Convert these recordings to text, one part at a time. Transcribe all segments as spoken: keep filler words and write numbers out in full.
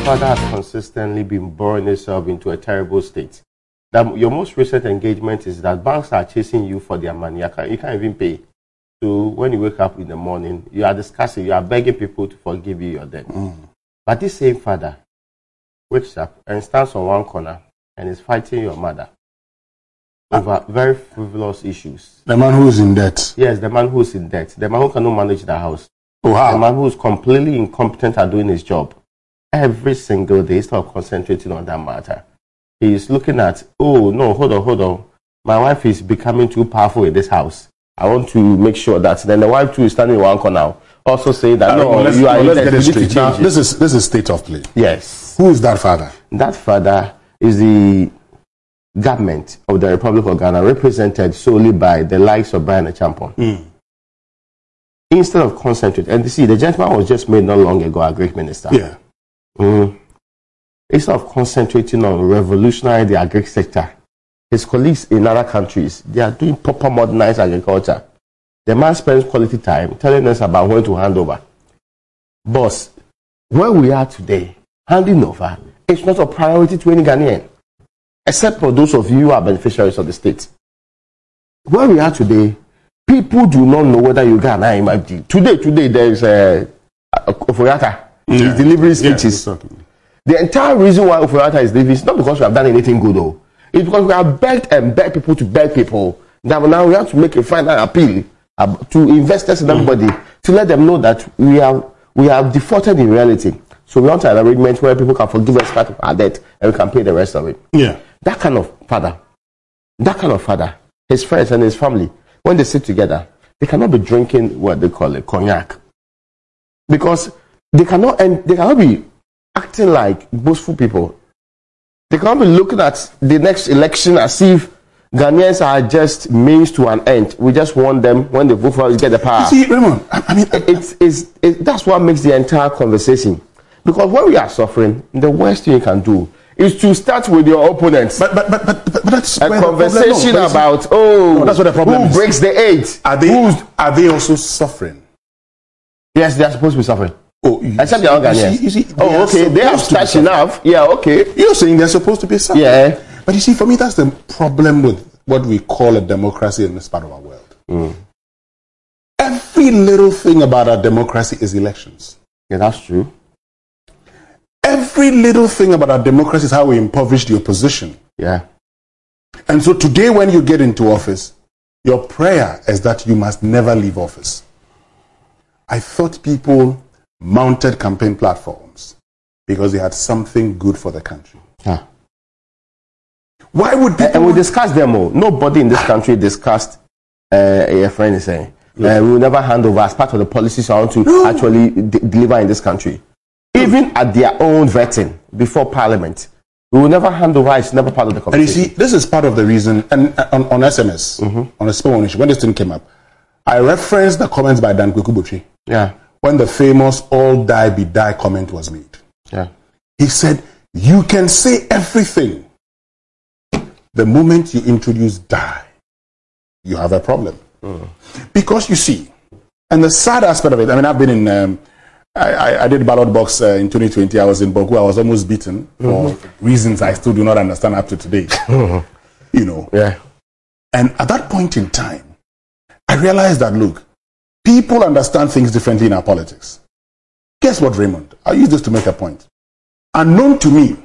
father has consistently been boring himself into a terrible state. That your most recent engagement is that banks are chasing you for their money. You can't, you can't even pay. So when you wake up in the morning, you are discussing, you are begging people to forgive you your debt. Mm. But this same father wakes up and stands on one corner and is fighting your mother over very frivolous issues. The man who is in debt. Yes, the man who is in debt. The man who cannot manage the house. Oh, wow. The man who is completely incompetent at doing his job. Every single day, instead of concentrating on that matter, he is looking at, oh, no, hold on, hold on. My wife is becoming too powerful in this house. I want to make sure that. Then the wife too is standing in one corner, also saying that, uh, no, let's, you are let's get it straight. Now, it. this is, this is state of play. Yes. Who is that father? That father is the government of the Republic of Ghana, represented solely by the likes of Brian Achampong. Mm. Instead of concentrating, and you see, the gentleman was just made not long ago a great minister. Yeah. Mm. Instead of concentrating on revolutionizing the agri sector, his colleagues in other countries, they are doing proper modernized agriculture. The man spends quality time telling us about when to hand over. Boss, where we are today, handing over, it's not a priority to any Ghanaian, except for those of you who are beneficiaries of the state. Where we are today, people do not know whether you got an I M D. Today, today, there is a, a, a Oforiatta. Yeah. He's delivering speeches. Yeah, the entire reason why Oforiatta is leaving is not because we have done anything good, though. It's because we have begged and begged people to beg people. That now we have to make a final appeal uh, to investors and everybody mm. to let them know that we have we have defaulted in reality. So we want an arrangement where people can forgive us part of our debt and we can pay the rest of it. Yeah. That kind of father, that kind of father, his friends and his family, when they sit together, they cannot be drinking what they call a cognac. Because they cannot and they cannot be acting like boastful people. They cannot be looking at the next election as if Ghanaians are just means to an end. We just want them, when they vote for us, get the power. You see, Raymond, I, I mean, it's, it's, it, that's what makes the entire conversation. Because when we are suffering, the worst thing you can do is to start with your opponents. But but but but, but that's a conversation no, about oh, no, that's what the problem who is. breaks the eight. Are they Who's, are they also suffering? Yes, they are supposed to be suffering. Oh, except they are not Ghanaians. You see, you see, oh, okay, they have starched enough. Yeah, okay. You're saying they're supposed to be suffering. Yeah. But you see, for me, that's the problem with what we call a democracy in this part of our world. Mm. Every little thing about our democracy is elections. Yeah, that's true. Every little thing about our democracy is how we impoverish the opposition. Yeah. And so today when you get into office, your prayer is that you must never leave office. I thought people mounted campaign platforms because they had something good for the country. Yeah. Why would people... And we discussed them all. Nobody in this country discussed, uh, a friend is saying, uh, we will never hand over as part of the policies I want to no. actually de deliver in this country. Even at their own vetting before Parliament, we will never hand over. It's never part of the conversation. And you see, this is part of the reason. And on, on S M S, mm-hmm. on a small issue, when this thing came up, I referenced the comments by Dan Kweku Botwe. Yeah. When the famous "all die be die" comment was made. Yeah. He said, "You can say everything. The moment you introduce die, you have a problem." Mm. Because you see, and the sad aspect of it. I mean, I've been in. Um, I, I, I did ballot box uh, in twenty twenty. I was in Boku. I was almost beaten for mm-hmm. reasons I still do not understand up to today. Mm-hmm. You know. Yeah. And at that point in time, I realized that, look, people understand things differently in our politics. Guess what, Raymond? I'll use this to make a point. Unknown to me,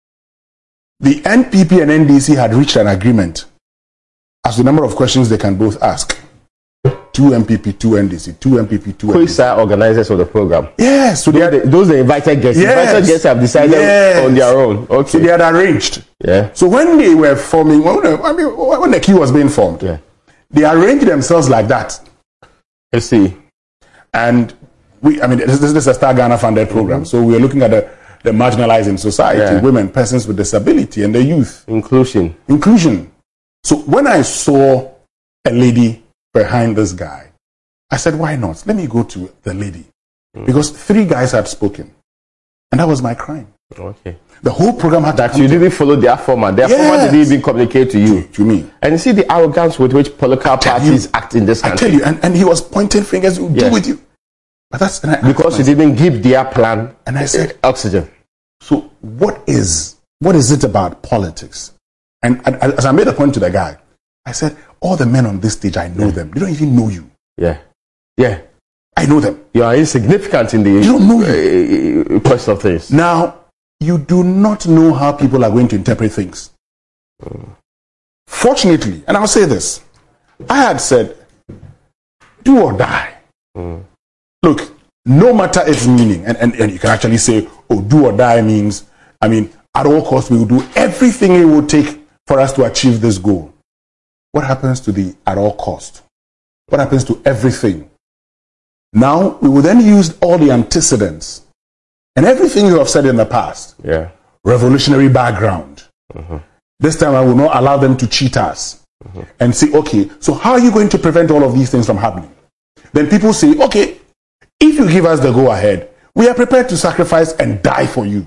the N P P and N D C had reached an agreement as to the number of questions they can both ask. Two M P P, two N D C, two M P P, two N D C. Who are organizers of the program? Yes. So those, they the, those the invited guests. Yes. Invited guests have decided yes. on their own. Okay. So they had arranged. Yeah. So when they were forming, when the, I mean, when the queue was being formed, yeah. they arranged themselves like that. I see. And we, I mean, this, this is a Star Ghana funded program. Mm-hmm. So we are looking at the, the marginalized in society, yeah. women, persons with disability, and the youth. Inclusion. Inclusion. So when I saw a lady behind this guy, I said, why not? Let me go to the lady. Mm. Because three guys had spoken. And that was my crime. Okay. The whole program had that to you didn't follow their format. Their yes. format didn't even communicate to you. To, to me. And you see the arrogance with which political parties you, act in this country. I tell you, and, and he was pointing fingers, we'll yeah. deal with you. But that's... I, because you didn't give their plan and I said, oxygen. So what is what is it about politics? And, and as I made a point to the guy, I said, all the men on this stage, I know yeah. them. They don't even know you. Yeah. Yeah. I know them. You are insignificant in the you don't know you. Uh, quest of things. Now, you do not know how people are going to interpret things. Mm. Fortunately, and I'll say this, I had said, do or die. Mm. Look, no matter its meaning, and, and, and you can actually say, oh, do or die means, I mean, at all costs, we will do everything it will take for us to achieve this goal. What happens to the at all cost? What happens to everything? Now, we will then use all the antecedents and everything you have said in the past. Yeah. Revolutionary background. Mm-hmm. This time I will not allow them to cheat us. Mm-hmm. And say, okay, so how are you going to prevent all of these things from happening? Then people say, okay, if you give us the go ahead, we are prepared to sacrifice and die for you.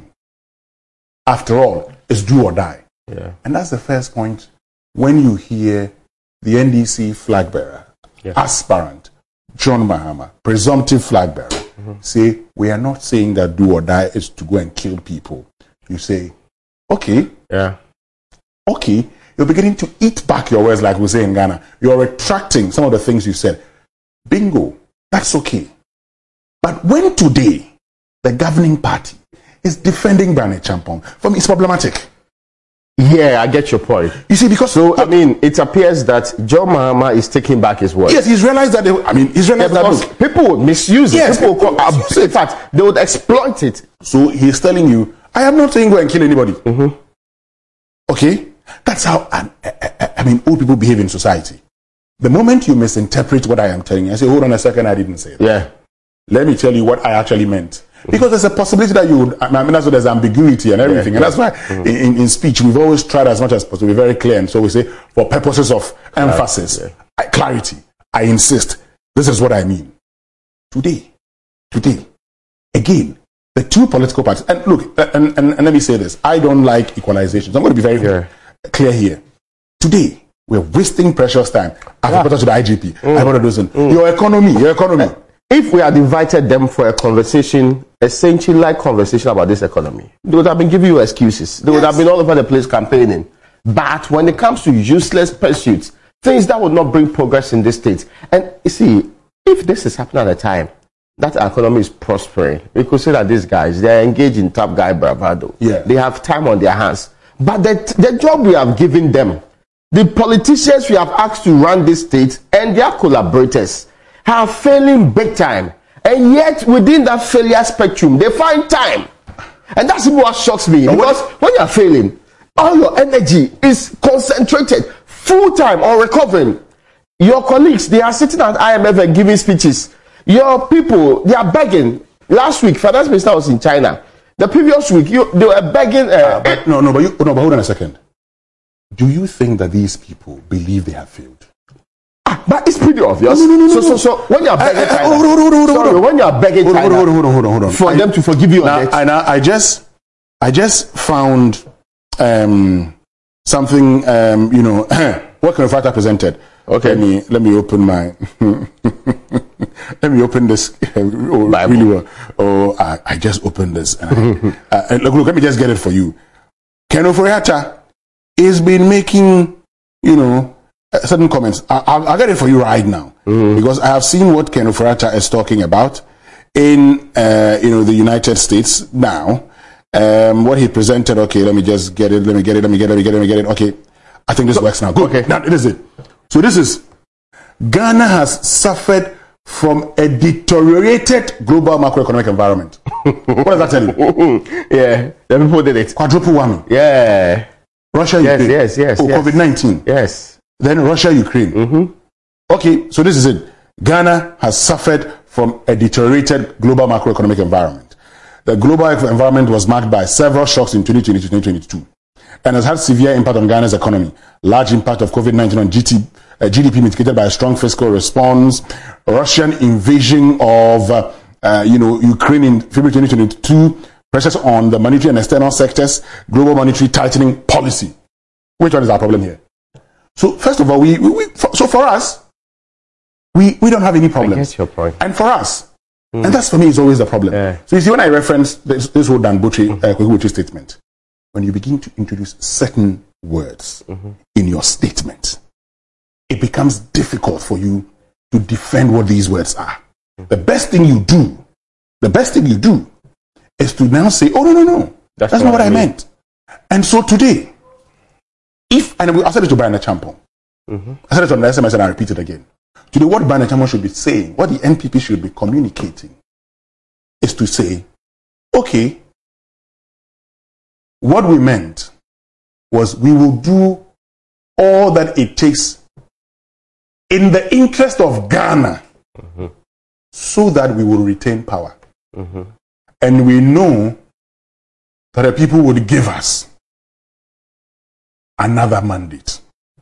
After all, it's do or die. Yeah. And that's the first point when you hear the N D C flag bearer, yeah. aspirant, John Mahama, presumptive flag bearer, mm-hmm. say, we are not saying that do or die is to go and kill people. You say, okay, yeah, okay, you're beginning to eat back your words like we say in Ghana. You're retracting some of the things you said. Bingo, that's okay. But when today, the governing party is defending Barney Champong, for me it's problematic. Yeah, I get your point. You see, because so I mean, it appears that John Mahama is taking back his word. Yes, he's realized that. They, I mean, he's realized yeah, that look, people would misuse it. Yes, people, people would call, misuse it. In fact, they would exploit it. So he's telling you, I am not saying go and kill anybody. Mm-hmm. Okay, that's how I, I, I mean old people behave in society. The moment you misinterpret what I am telling you, I say, hold on a second, I didn't say that. Yeah. Let me tell you what I actually meant. Because there's a possibility that you would, I mean, that's why there's ambiguity and everything. Yeah, and yeah. that's why mm-hmm. in, in speech, we've always tried as much as possible to be very clear. And so we say, for purposes of emphasis, yeah. I, clarity, I insist, this is what I mean. Today, today, again, the two political parties, and look, and, and, and let me say this, I don't like equalization. So I'm going to be very yeah. clear here. Today, we're wasting precious time. I've yeah. reported to the I G P. Mm. I've reported to mm. your economy, your economy. Uh, If we had invited them for a conversation, essentially like conversation about this economy, they would have been giving you excuses. They yes. would have been all over the place campaigning. But when it comes to useless pursuits, things that would not bring progress in this state, and you see, if this is happening at a time that our economy is prospering, we could say that these guys, they are engaged in top guy bravado. Yeah. They have time on their hands. But the, the job we have given them, the politicians we have asked to run this state and their collaborators, are failing big time, and yet within that failure spectrum they find time, and that's what shocks me. But because when, when you are failing, all your energy is concentrated full time on recovering. Your colleagues, they are sitting at I M F and giving speeches. Your people, they are begging. Last week, finance minister was in China. The previous week, you, they were begging. Uh, uh, but no, no, but you, no, but hold on a second. Do you think that these people believe they have failed? But it's pretty obvious. No, no, no, no, so, no. so, so when you are begging I, I, China, hold on, hold on, hold on, sorry, hold on. when you are begging hold on, China, hold on, hold on, hold on, hold on. for I, them to forgive you now, on it. I, now, I just, I just found um, something. Um, you know, what Kenneth Frater presented. Okay, let me let me open my. let me open this. oh, really well. Oh, I, I just opened this. And I, uh, look, look, let me just get it for you. Kenneth Frater has been making, you know, certain comments. I, I'll, I'll get it for you right now, mm-hmm. because I have seen what Kenneth Frater is talking about in, uh, you know, the United States now. Um, what he presented. Okay, let me just get it. Let me get it. Let me get it. Let me get it. Let me get it. Okay, I think this so, works now. Good. Okay, now this is it. So this is Ghana has suffered from a deteriorated global macroeconomic environment. What does that tell you? Yeah, the people did it. Quadruple whammy. Yeah. Russia, yes, Ukraine. Yes, yes, oh, yes. COVID nineteen. Yes. Then Russia, Ukraine. Mm-hmm. Okay, so this is it. Ghana has suffered from a deteriorated global macroeconomic environment. The global environment was marked by several shocks in twenty twenty to twenty twenty-two and has had severe impact on Ghana's economy. Large impact of COVID nineteen on G T, uh, G D P mitigated by a strong fiscal response. Russian invasion of, uh, uh, you know, Ukraine in February twenty twenty-two. Pressures on the monetary and external sectors. Global monetary tightening policy. Which one is our problem here? So first of all, we, we, we for, so for us, we, we don't have any problems. I get your point. And for us, Mm. And that's, for me, is always the problem. Yeah. So you see, when I reference this, this whole Dan Butchie, uh, Butchie statement, when you begin to introduce certain words mm-hmm. in your statement, it becomes difficult for you to defend what these words are. Mm-hmm. The best thing you do, the best thing you do is to now say, oh, no, no, no. That's, that's not what I, mean. I meant. And so today, if, and I said it to Brian Achampong, mm-hmm. I said it on the S M S and I repeat it again. Today, what Brian Achampong should be saying, what the N P P should be communicating, is to say, okay, what we meant was we will do all that it takes in the interest of Ghana mm-hmm. so that we will retain power. Mm-hmm. And we know that the people would give us another mandate.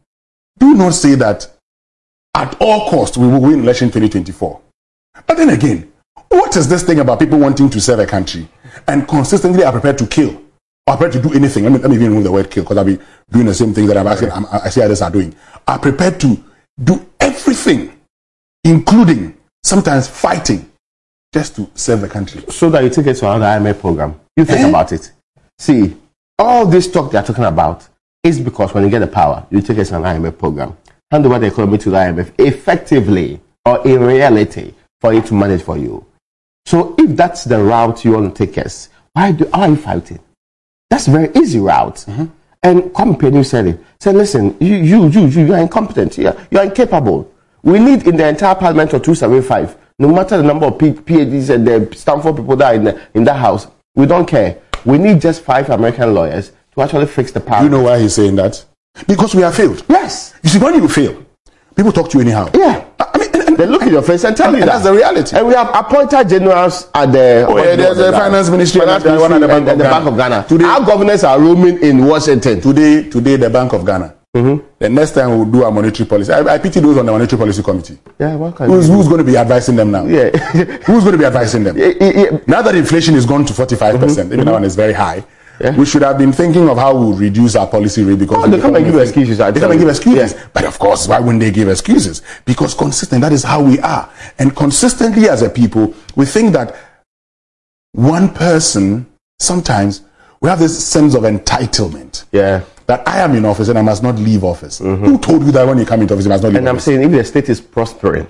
Do not say that at all costs we will win election twenty twenty-four. But then again, what is this thing about people wanting to serve a country and consistently are prepared to kill or prepared to do anything? Let me, let me even remove the word kill because I'll be doing the same thing that I'm asking, I'm, I see others are doing. Are prepared to do everything, including sometimes fighting, just to serve the country. So that you take it to another I M F program. You think eh? about it. See, all this talk they're talking about is because when you get the power, you take it to an I M F program. Hand over the economy to the I M F effectively or in reality for it to manage for you. So if that's the route you want to take us, why do why are you fighting? That's a very easy route. Mm-hmm. And Kwame Penu said it. Said, listen, you you you you you are incompetent. You are, you are incapable. We need in the entire parliament of two seventy-five, no matter the number of P- PhDs and the Stanford people that are in, the, in that house, we don't care. We need just five American lawyers to actually fix the parliament. You know why he's saying that? Because we have failed. Yes. You see, when you fail, people talk to you anyhow. Yeah. I mean, and, and, they look in your face and tell and, you and that. That's the reality. And we have appointed generals at the... Oh, yeah, there's the finance ministry finance and, ministry and, and, and, and the Bank of Ghana. Today, our governors are roaming in Washington. Today, today the Bank of Ghana. Mm-hmm. The next time we'll do our monetary policy. I, I pity those on the monetary policy committee. Yeah, what can who's, who's going to be advising them now? Yeah. Who's going to be advising them? Yeah, yeah, yeah. Now that inflation is gone to forty-five percent, mm-hmm. even mm-hmm. that one is very high. Yeah. We should have been thinking of how we reduce our policy rate because oh, they come and give excuses. They come and give excuses. Yeah. But of course, why wouldn't they give excuses? Because consistent, that is how we are. And consistently as a people, we think that one person, sometimes we have this sense of entitlement. Yeah. That I am in office and I must not leave office. Mm-hmm. Who told you that when you come into office you must not leave and office? And I'm saying if the state is prospering,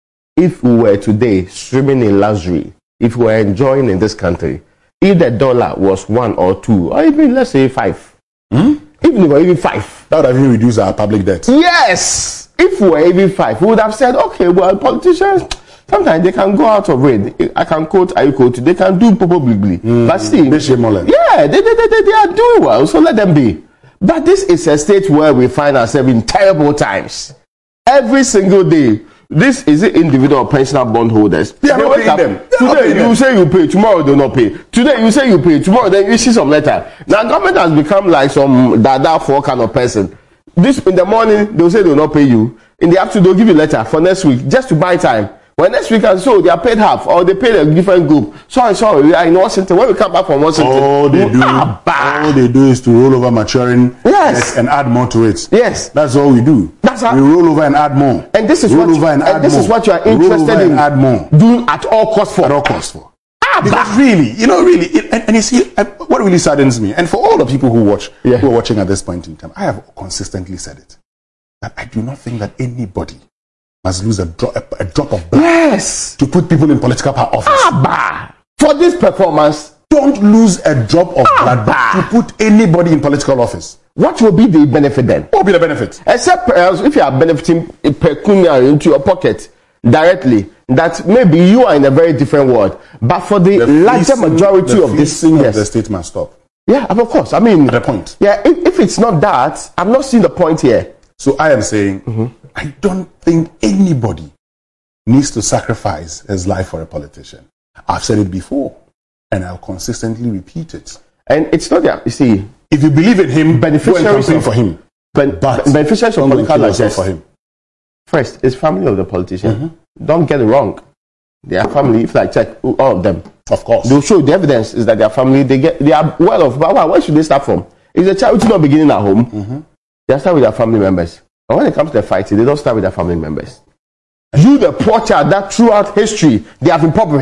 if we were today swimming in luxury, if we were enjoying in this country, if the dollar was one or two, or even let's say five, hmm? even if we were even five, that would have even reduced our public debt. Yes, if we were even five, we would have said, okay, well, politicians sometimes they can go out of it. I can quote, I quote, they can do probably, mm. but still, yeah, they, they, they, they are doing well, so let them be. But this is a state where we find ourselves in terrible times. Every single day. This is the individual pensioner bondholders. They are not paying them. Today you them. say you pay, tomorrow they not pay. Today you say you pay, tomorrow then you see some letter. Now government has become like some dada for kind of person. This in the morning they'll say they'll not pay you. In the afternoon they'll give you a letter for next week just to buy time. When next week and so they are paid half or they pay a different group. Sorry, sorry, we are in Washington. When we come back from Washington, all they do, all they do is to roll over maturing yes. and add more to it. Yes, that's all we do. That's how we roll over and add more. And this is roll what over and, and add this more. is what you are interested in add more. doing at all costs for. At all costs for. Ah, because really, you know, really, it, and, and you see, what really saddens me, and for all the people who watch, yeah. who are watching at this point in time, I have consistently said it that I do not think that anybody must lose a drop, a, a drop of blood yes. to put people in political power office. Ah, for this performance, don't lose a drop of ah, blood to put anybody in political office. What will be the benefit then? What will be the benefit? Except perhaps if you are benefiting pecuniary into your pocket directly, that maybe you are in a very different world. But for the, the larger fleecing, majority the of this, yes. of the state must stop. Yeah, of course. I mean, at a point. Yeah, if, if it's not that, I'm not seeing the point here. So I am saying, mm-hmm. I don't think anybody needs to sacrifice his life for a politician. I've said it before, and I'll consistently repeat it. And it's not that, you see, if you believe in him, beneficiaries of, for him. Ben, but beneficiaries of political largesse for him. First, it's family of the politician. Mm-hmm. Don't get it wrong. They are family. If I check all of them, of course, they'll show the evidence is that they are family. They get, they are well off. But where should they start from? Is the charity not beginning at home? Mm-hmm. They start with their family members. And when it comes to the fighting, they don't start with their family members. You, the poor child, that throughout history they have impoverished.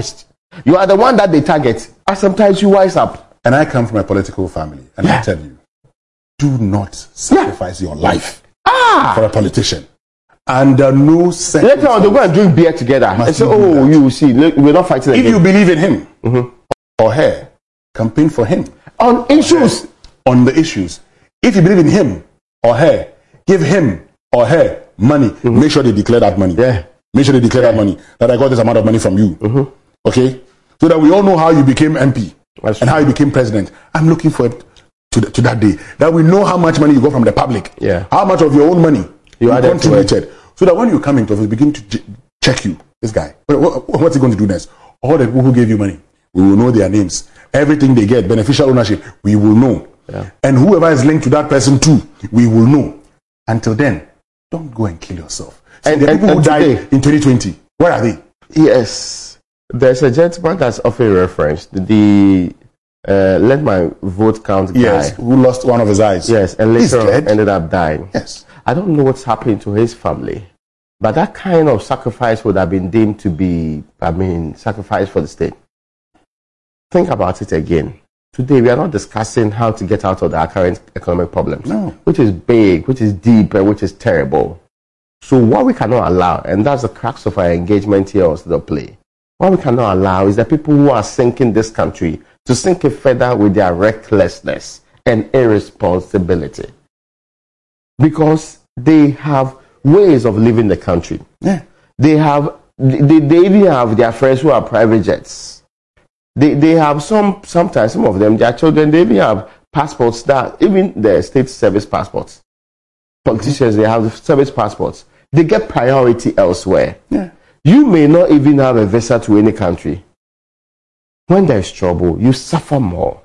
You are the one that they target. And sometimes you wise up. And I come from a political family. And yeah. I tell you, do not sacrifice yeah. your life ah. for a politician. Under no circumstance. Later on, they go and drink beer together. And say, oh, you see, we're not fighting if again. You believe in him mm-hmm. or her, campaign for him. On issues. On the issues. If you believe in him or her, give him or her money. Mm-hmm. Make sure they declare that money. Yeah. Make sure they declare yeah. that money. That I got this amount of money from you. Mm-hmm. Okay? So that we all know how you became M P. That's and true. how you became president. I'm looking for it to, the, to that day. That we know how much money you got from the public. Yeah. How much of your own money you, you contributed. So that when you come into office, begin to j- check you. This guy. What, what's he going to do next? All the people who gave you money, we will know their names. Everything they get, beneficial ownership, we will know. Yeah. And whoever is linked to that person too, we will know. Until then, don't go and kill yourself. See, and, the and, people and who today, died in twenty twenty, where are they? Yes. There's a gentleman that's often referenced, the uh, let my vote count guy. Yes, who lost one of his eyes. Yes, and later on ended up dying. Yes. I don't know what's happening to his family, but that kind of sacrifice would have been deemed to be, I mean, sacrifice for the state. Think about it again. Today, we are not discussing how to get out of our current economic problems, no. which is big, which is deep, and which is terrible. So what we cannot allow, and that's the crux of our engagement here on the play, what we cannot allow is the people who are sinking this country to sink it further with their recklessness and irresponsibility. Because they have ways of living the country. Yeah. They have, they, they even have their friends who are private jets. They they have some, sometimes some of them, their children, they even have passports that, even the state service passports. Politicians, mm-hmm. they have service passports. They get priority elsewhere. Yeah. You may not even have a visa to any country. When there is trouble, you suffer more.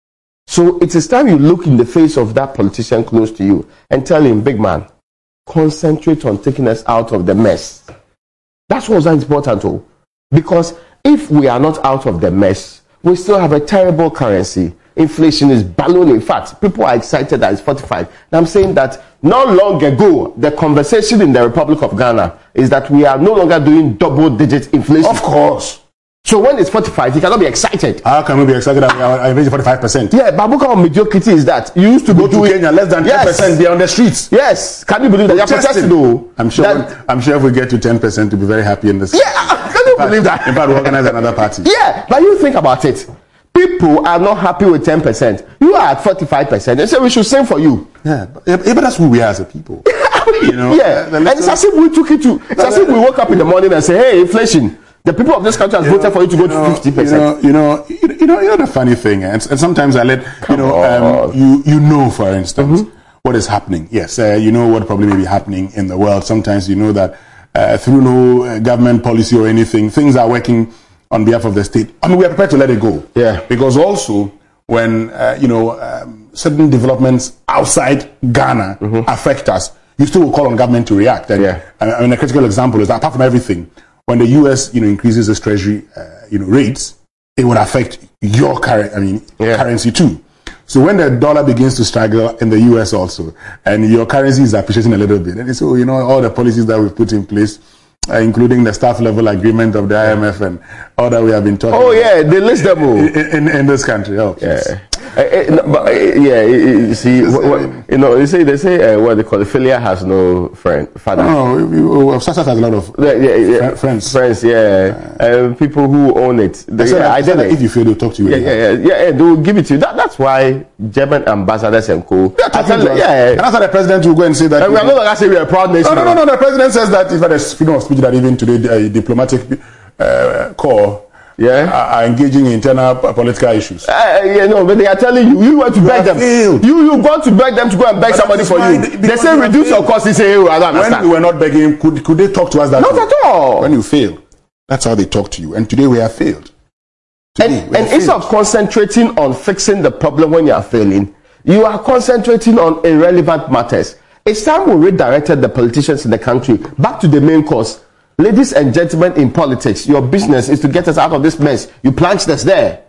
So it is time you look in the face of that politician close to you and tell him, big man, concentrate on taking us out of the mess. That's what's important, too. Because if we are not out of the mess, we still have a terrible currency. Inflation is ballooning. In fact, people are excited that it's forty-five. And I'm saying that not long ago, the conversation in the Republic of Ghana is that we are no longer doing double-digit inflation. Of course. So when it's forty-five, you cannot be excited. How can we be excited that we are raising forty-five percent? Yeah, but what kind of mediocrity is that? You used to go be to doing Kenya, less than ten percent, yes. They're on the streets. Yes. Can you believe that? You're protesting, though. I'm sure, that, that, I'm sure if we get to ten percent, to be very happy in this. Yeah, can you believe that? In fact, we organize another party. Yeah, but you think about it. People are not happy with ten percent. You are at forty-five percent. They say we should sing for you. Yeah, but, yeah, but that's who we are as a people. You know? Yeah, and it's as if we took it to, it's as if we woke up in the morning and say, hey, inflation. The people of this country has you voted know, for you to go you know, to fifty percent. You know, you know, you know, you know the funny thing, and, and sometimes I let, Come you know, um, you, you know, for instance, mm-hmm. what is happening. Yes, uh, you know what probably may be happening in the world. Sometimes you know that uh, through no uh, government policy or anything, things are working on behalf of the state. I mean, we are prepared to let it go. Yeah. Because also, when, uh, you know, um, certain developments outside Ghana mm-hmm. affect us, you still will call on government to react. And, yeah. I mean, a critical example is that apart from everything, when the U S, you know, increases its treasury, uh, you know, rates, it would affect your current, I mean, yeah. currency too. So when the dollar begins to struggle in the U S also, and your currency is appreciating a little bit, and so, you know, all the policies that we've put in place, uh, including the staff level agreement of the I M F and all that we have been talking oh, about. Oh yeah, they list them all. In, in, in this country. Oh, yeah. Uh, uh, no, but, uh, yeah, you see, what, what, you know, they say, they say, uh, what they call it, failure has no friend, father. No, we, we, success has a lot of yeah, yeah, yeah. friends. Friends, yeah. Uh, uh, people who own it. They, yeah, I don't know. If you fail, they'll talk to you. Yeah, yeah, yeah, yeah, yeah, they will give it to you. That, that's why German ambassadors and co. I tell you, yeah, and that's why the president will go and say that. And we are not going to say we are a proud nation. No, no, no, no. The president says that if there's freedom of speech, that even today, uh, diplomatic uh, corps. Yeah, are engaging in internal political issues. Uh, yeah, no, but they are telling you, you want to you beg them. Failed. You you want to beg them to go and beg but somebody for you. They, they say reduce your cost. They say, oh, I don't when understand. we were not begging, could could they talk to us that Not way? at all. When you fail, that's how they talk to you. And today we have failed. Today, and, and instead of concentrating on fixing the problem when you are failing, you are concentrating on irrelevant matters. It's time we redirected the politicians in the country back to the main course. Ladies and gentlemen in politics, your business is to get us out of this mess. You plunged us there.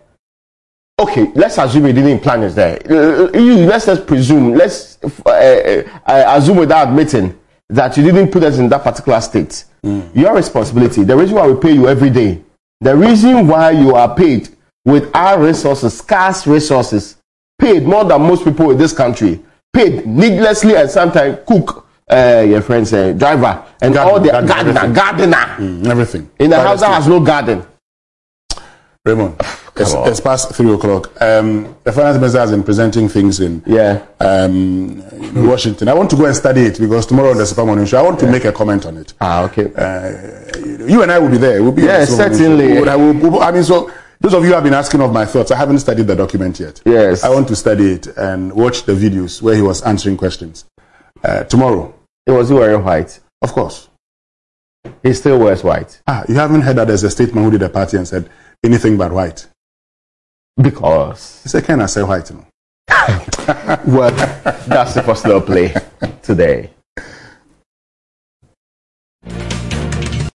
Okay, let's assume you didn't plant us there. Let's just presume, let's uh, uh, assume without admitting that you didn't put us in that particular state. Mm. Your responsibility, the reason why we pay you every day The reason why you are paid with our resources, scarce resources, paid more than most people in this country, paid needlessly and sometimes cook, uh, your friends, uh, driver, and Garden, all the garden, gardener, everything. gardener. Mm, everything. In a Quite house that has no garden. Raymond, it's, it's past three o'clock. Um, the finance minister has been presenting things in Yeah. um, in Washington. I want to go and study it because tomorrow there's a Super Morning Show. I want to make a comment on it. Ah, okay. Uh, you and I will be there. We'll be Yeah, on the Super Morning certainly. Show. We would- I, will, we- I mean, so those of you who have been asking of my thoughts, I haven't studied the document yet. Yes. I want to study it and watch the videos where he was answering questions. Uh, tomorrow, It was he wearing white. of course. He still wears white. Ah, you haven't heard that there's a statement who did a party and said anything but white. Because, He said, can I say white? You know? well, that's the personal play today.